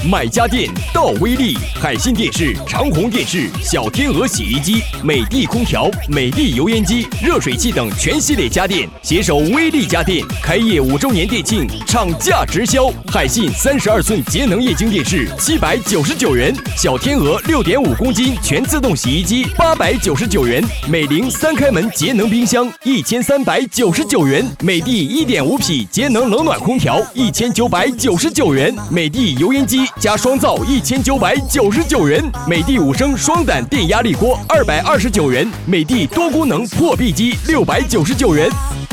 买家电到威力，海信电视、长虹电视、小天鹅洗衣机、美的空调、美的油烟机、热水器等全系列家电，携手威力家电开业5周年店庆，厂价直销。海信32寸节能液晶电视799元，小天鹅6.5公斤全自动洗衣机899元，美菱3开门节能冰箱1399元，美的1.5匹节能冷暖空调1999元，美的油烟机加双灶1999元，美的5升双胆电压力锅229元，美的多功能破壁机699元。